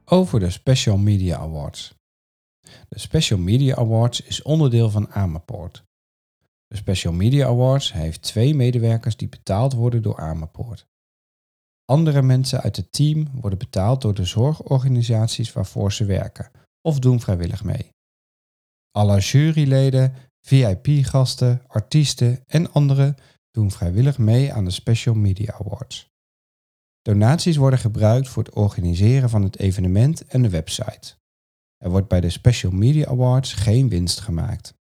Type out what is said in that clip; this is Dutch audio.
Over de Special Media Awards. De Special Media Awards is onderdeel van Amerpoort. De Special Media Awards heeft 2 medewerkers die betaald worden door Amerpoort. Andere mensen uit het team worden betaald door de zorgorganisaties waarvoor ze werken of doen vrijwillig mee. Alle juryleden, VIP-gasten, artiesten en anderen doen vrijwillig mee aan de Special Media Awards. Donaties worden gebruikt voor het organiseren van het evenement en de website. Er wordt bij de Special Media Awards geen winst gemaakt.